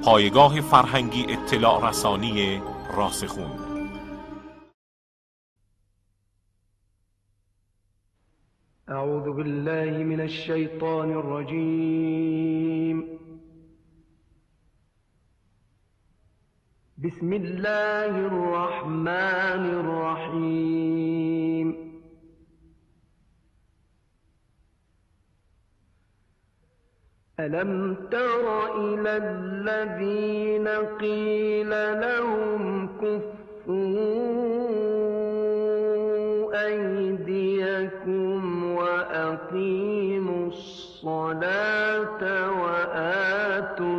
پایگاه فرهنگی اطلاع رسانی راسخون. اعوذ بالله من الشیطان الرجیم. بسم الله الرحمن الرحیم. ألم تر إلى الذين قيل لهم كفوا أيديكم وأقيموا الصلاة وآتوا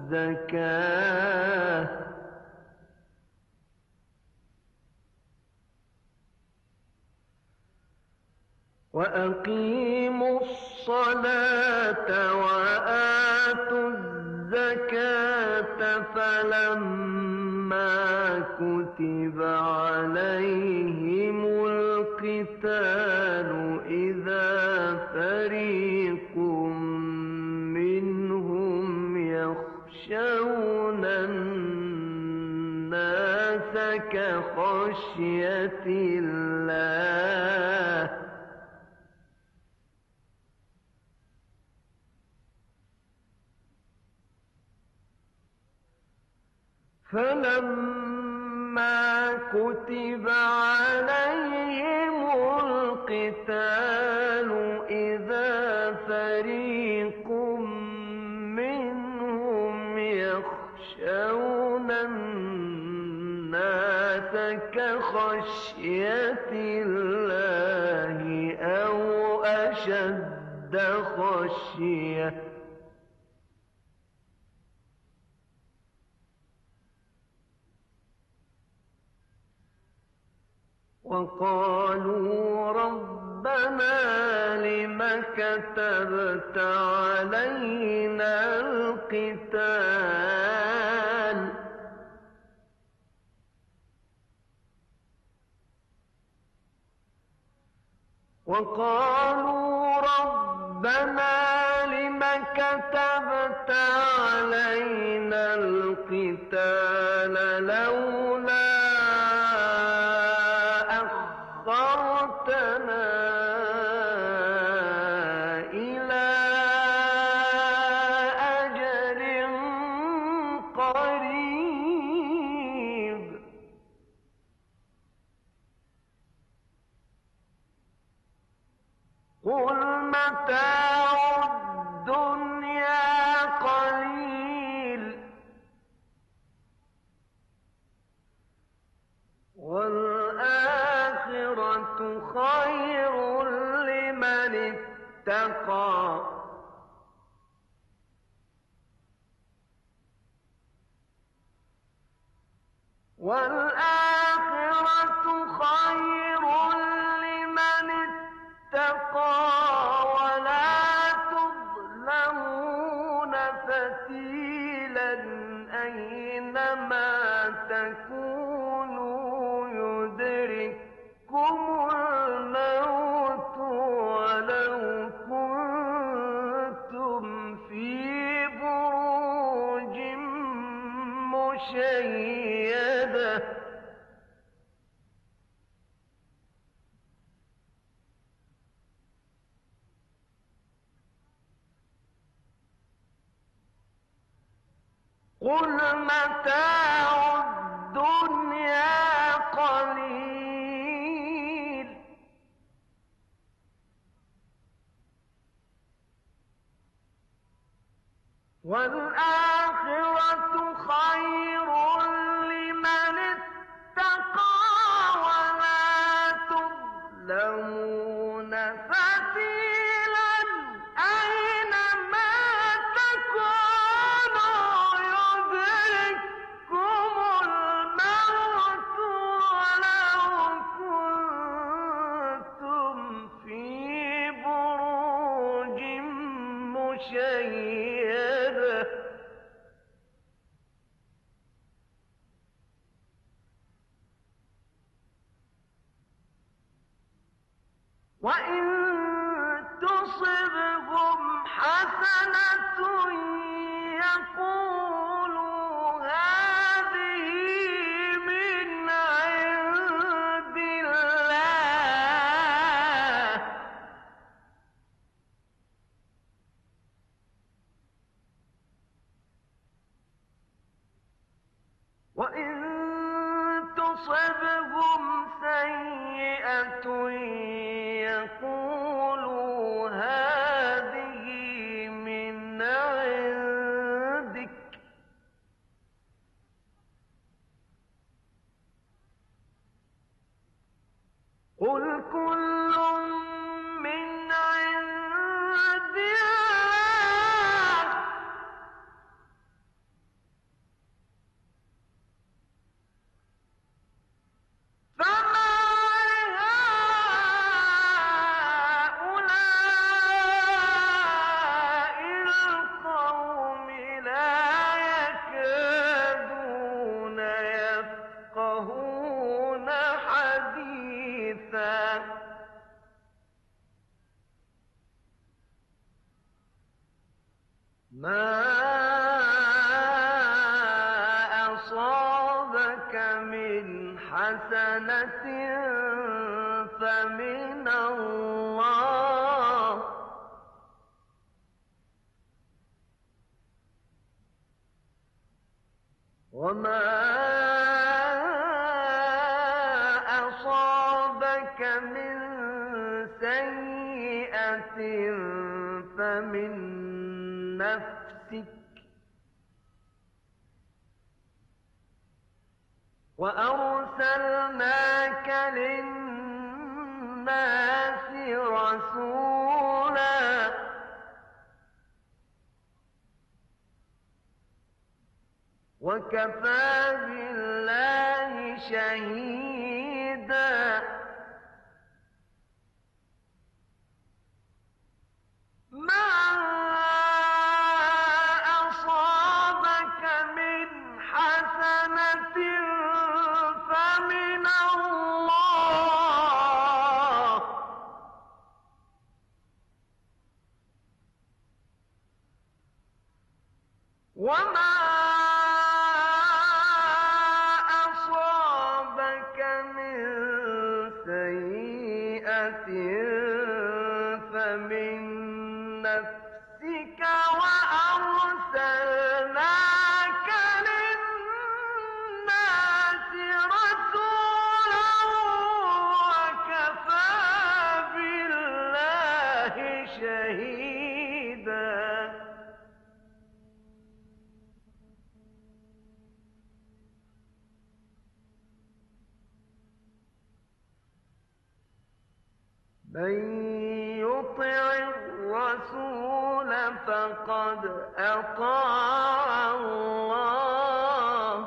الزكاة وآتوا الزكاة فلما كتب عليهم القتال إذا فريق منهم يخشون الناس كخشية الله فلما كتب عليهم القتال إذا فريق منهم يخشون الناس كخشية الله أو أشد خشية وقالوا ربنا لم كتبت علينا القتال لولا أخرتنا إلى أجل قريب قل متاع الدنيا قليل والآخرة خير لمن اتقى والآخرة خير لمن اتقى ولا تظلمون فتيلا أينما تكونوا يدرككم الموت ولو كنتم في بروج مشيدة قل متاع الدنيا قليل والآخرة خير لمن اتقى ولا تظلمون فتيلا أينما تكونوا يدرككم الموت ولو كنتم في بروج مشيدة وإن تصبهم حسنة يقولوا كل من عند الله فما لهؤلاء القوم لا يكادون يفقهون حديثا ما أصابك من حسنة فمن الله وما أصابك من سيئة فمن نفسك وأرسلناك للناس رسولا وكفى بالله شهيدا ما أصابك من حسنة فمن الله وما أصابك من سيئة فمن نفسك وأرسلناك للناس رسولا وكفى بالله شهيدا من يطع الرسول فقد أطاع الله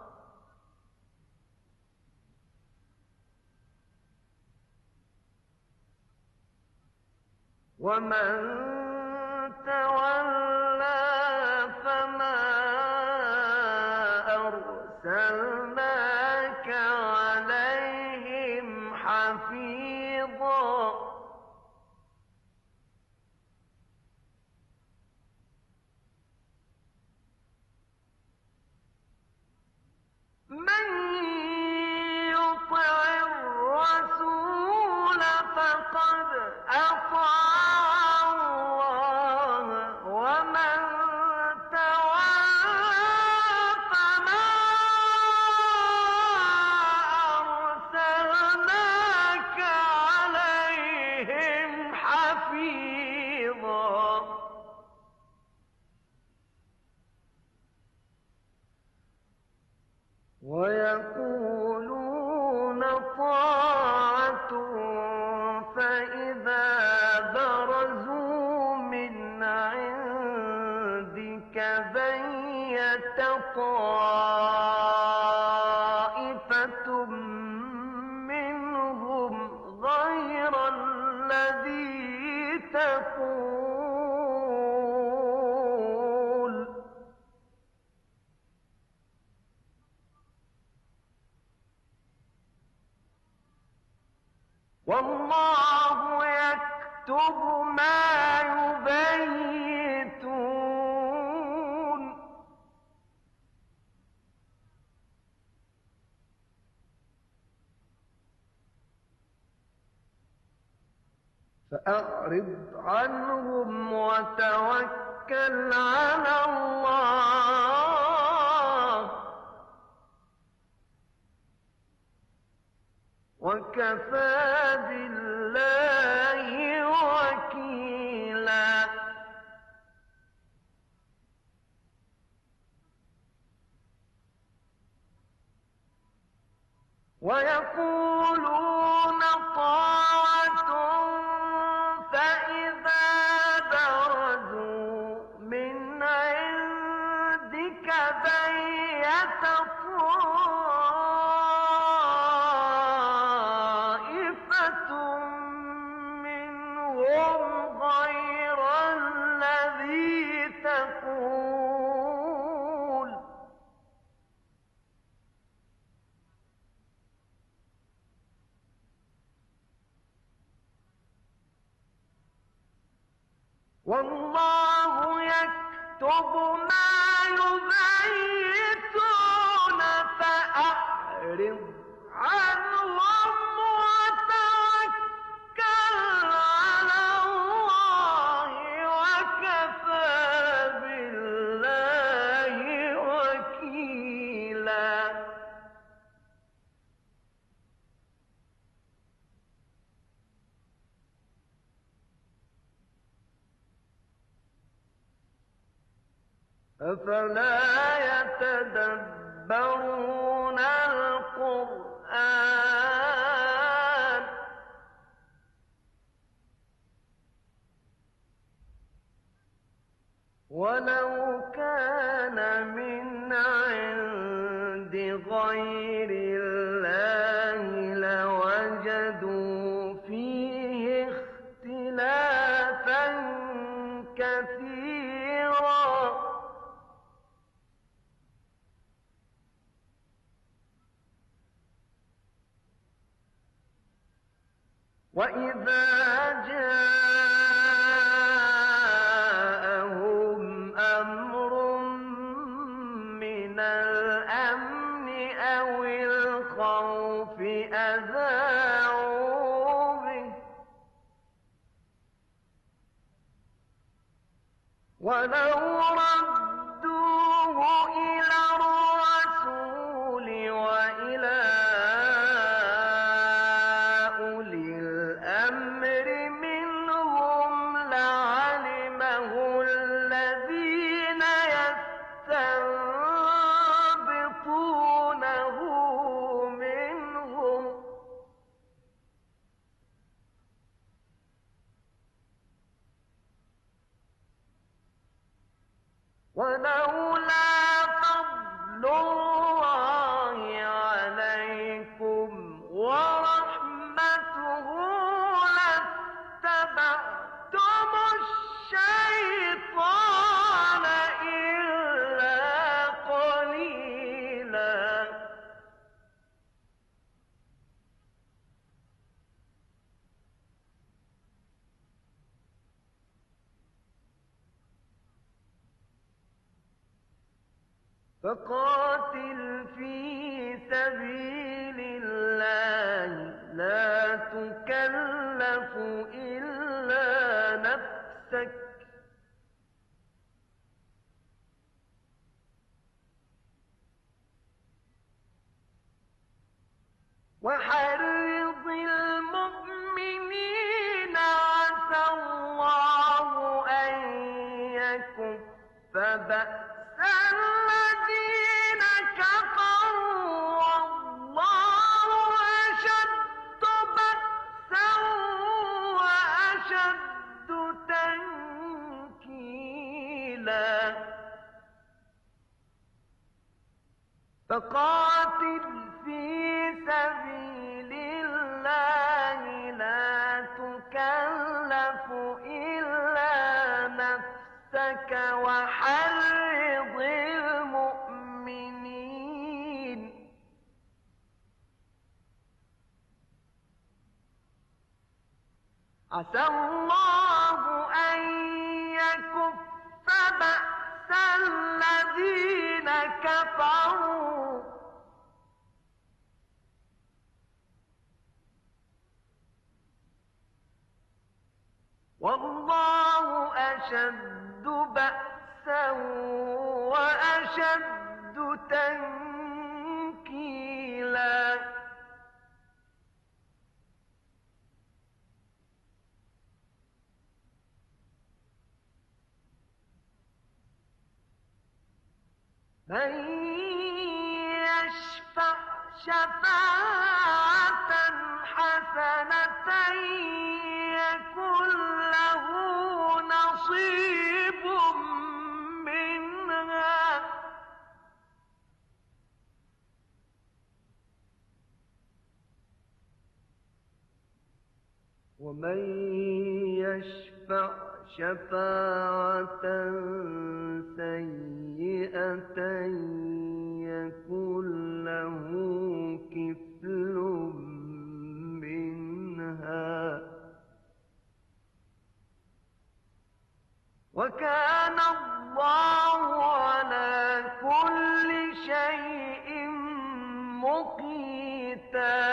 ومن تولى فما أرسلناك عليهم حفيظا من يطع الرسول فقد أطاع الله ومن تولى فما أرسلناك عليهم حفيظا ويقولون طاعة فإذا برزوا من عندك بيت طائفة منهم غير الذي تقول والله يكتب ما يبيتون فأعرض عنهم وتوكل على الله وكفى بالله وكيلا ويقولون طاعة بيت طائفة منهم غير الذي تقول والله يكتب ما يبيتون فأعرض عنهم وتوكل على الله وكفى بالله وكيلا أفلا يتدبرون القرآن ولو كان من عند غير الله لوجدوا فيه اختلافا كثيرا وإذا جاءهم أمر من الأمن أو الخوف أذاعوا به ولو ردوه إلى الرسول وإلى يستنبطونه منهم ولولا فضل الله عليكم ورحمته لاتبعتم الشيطان إلا قليلا فقاتل في سبيل الله لا تكلف إلا نفسك وحرض المؤمنين عسى الله أن يكف بأس الذين كفروا والله أشد بأسا وأشد تنكيلا فقاتل في سبيل الله لا تكلف إلا نفسك وحرض المؤمنين عسى الله أن يكف بأس الذين كفروا والله أشد بأسا وأشد تنكيلا من يشفع شفاعة حسنة يكن له نصيب منها ومن يشفع شفاعة سيئة يكن له كفل منها وكان الله على كل شيء مقيتا.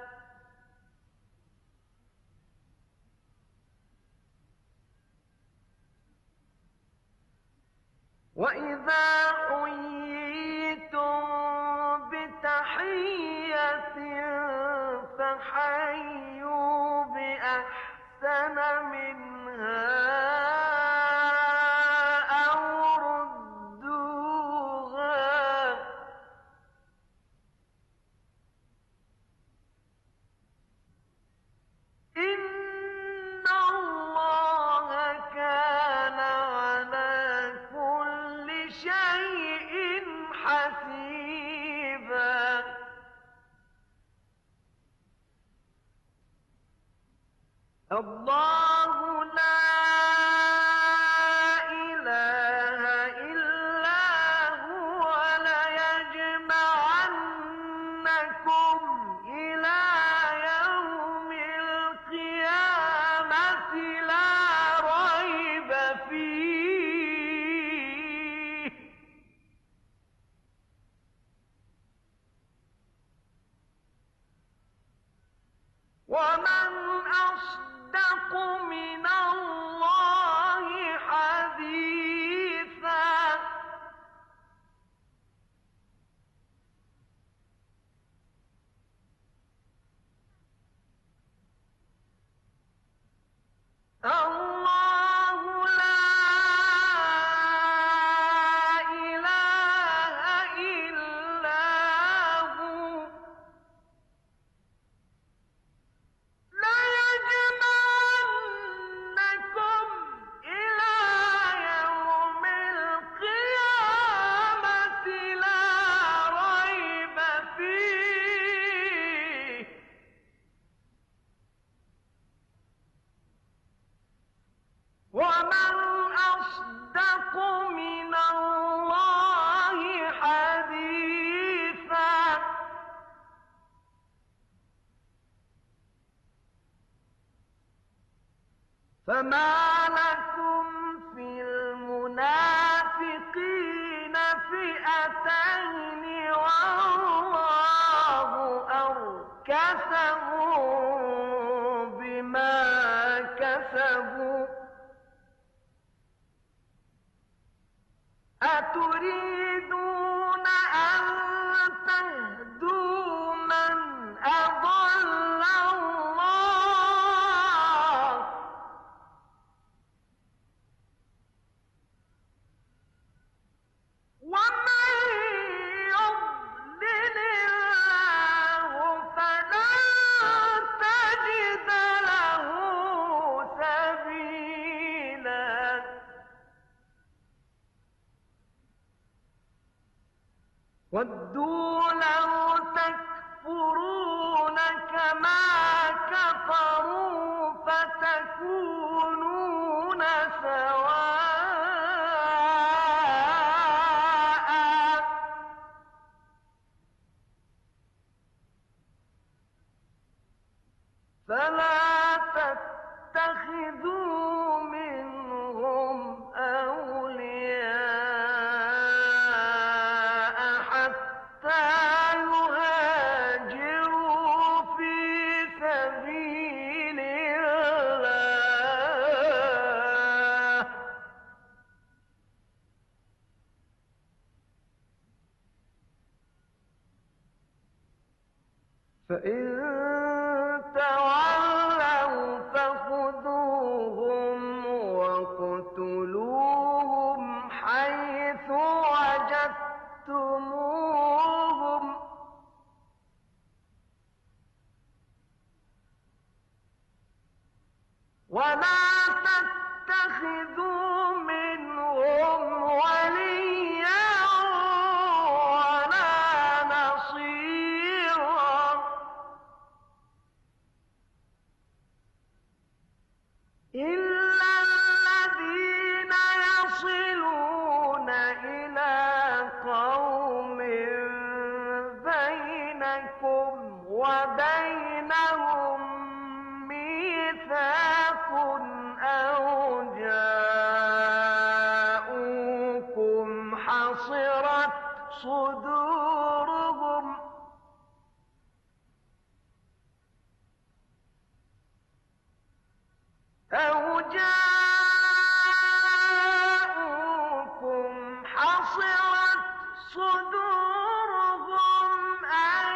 وإذا حييتم بتحية فحيوا بأحسن منها أو ردوها إن الله كان على كل شيء حسيبا. الله لا إله إلا هو ليجمعنكم إلى يوم القيامة لا ريب فيه. ومن أصدق من الله حديثا. الله لا إله إلا هو ليجمعنكم إلى يوم القيامة لا ريب فيه. ومن أصدق من الله حديثا. فما لكم في المنافقين فئتين والله أركسهم بما كسبوا أتريدون أن تهدوا من أضل الله ومن يضلل الله فلن تجد له سبيلا. ودوا لو تكفرون كما كفروا فتكونون سواء فلا تتخذوا منهم أولياء حتى يهاجروا في سبيل الله. فإن تولوا فخذوهم واقتلوهم حيث وجدتموهم ولا تتخذوا منهم وليا ولا نصيرا. قوم بينكم وبينهم ميثاق أو جاءوكم حصرت صدورهم أن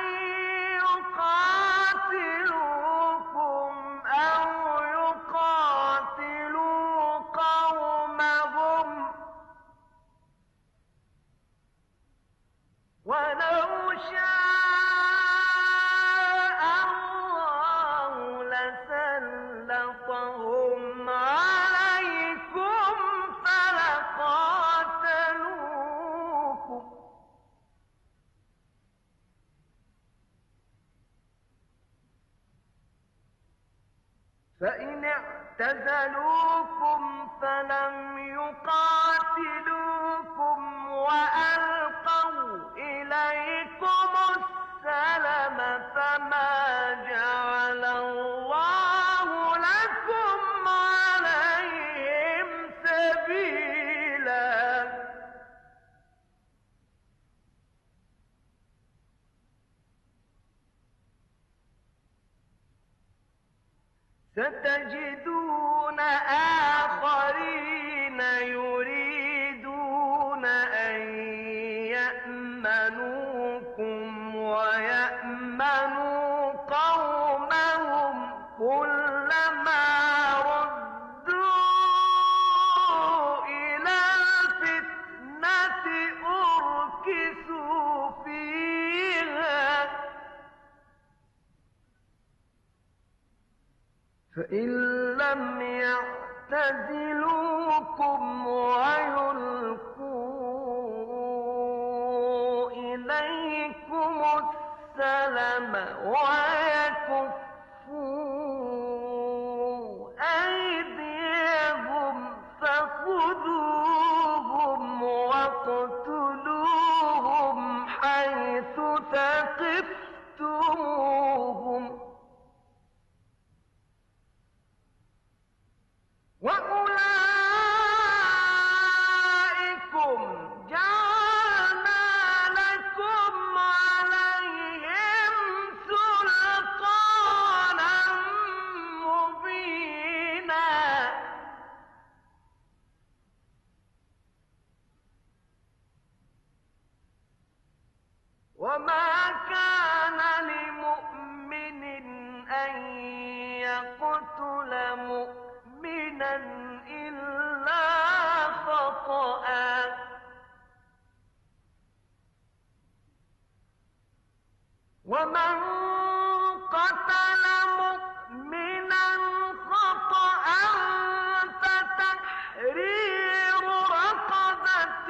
يقاتلوكم أو يقاتلوا قومهم ولو شاء الله لسلطهم عليكم فلقاتلوكم فإن اعتزلوكم فلم يقاتلوكم وألقوا إليكم السلم فما جعل الله لكم عليهم سبيلا ستجدون آخرين يريدون أن يأمنوكم ويأمنوا قومهم كلما ردوا إلى الفتنة أركسوا فيها فإن لم يعتزلوكم ويلقوا إليكم السلم ويكفوا أيديهم فخذوهم واقتلوهم حيث ثقفتموهم وأولئكم جعلنا لكم عليهم سلطانا مبينا وما كان لمؤمن أن يقتل مؤمنا إلا خطأ ومن قتل مؤمنا خطأ فتحرير رقبة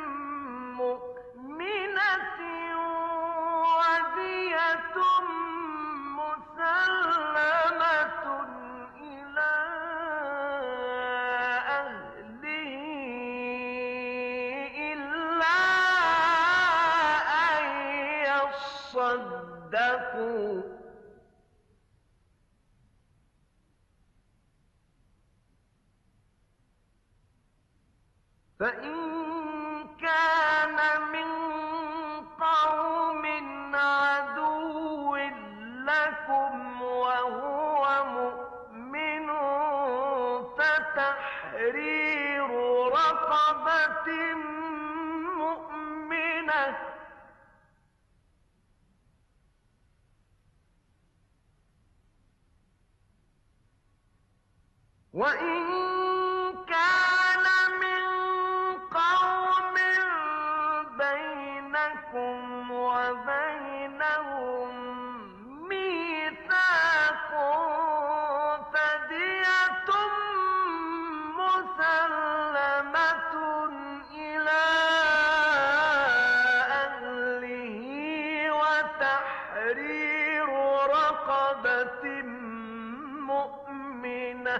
مؤمنة ودية مسلمة إلى أهله إلا أن يصدقوا فإن كان من قوم عدو لكم وهو مؤمن فتحرير رقبة مؤمنة وإن كان من قوم بينكم وبينهم ميثاق فدية مسلمة إلى أهله وتحرير رقبة مؤمنة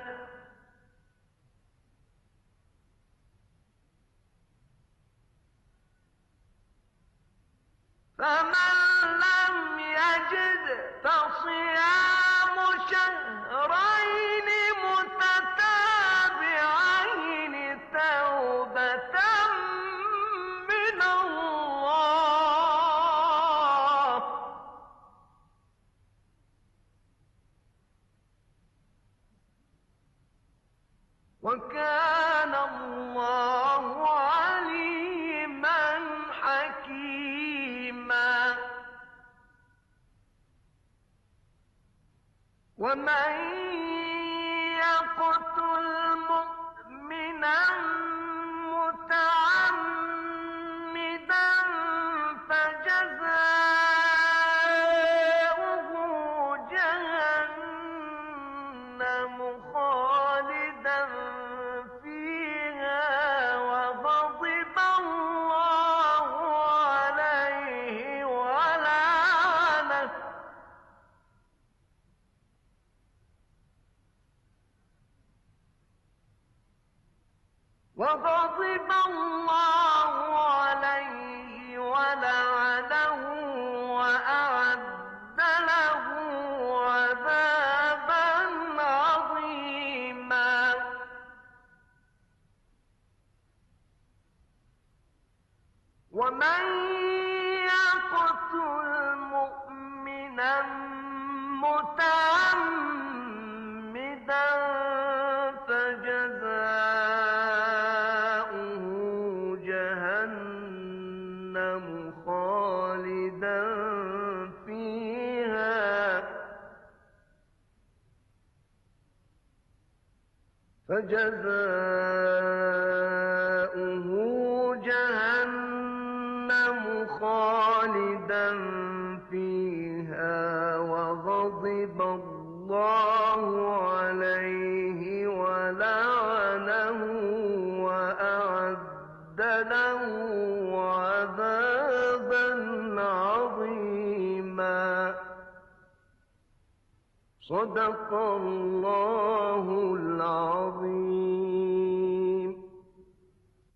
وكان الله عليما حكيما ومن يقتل مؤمنا متعمدا فجزاؤه جهنم خالدا فيها وغضب الله عليه ولعنه وأعد له عذابا عظيما ومن يقتل مؤمنا متعمدا فجزاؤه جهنم خالدا فيها وغضب الله عليه ولعنه وأعد له عذابا عظيما صدق الله العظيم.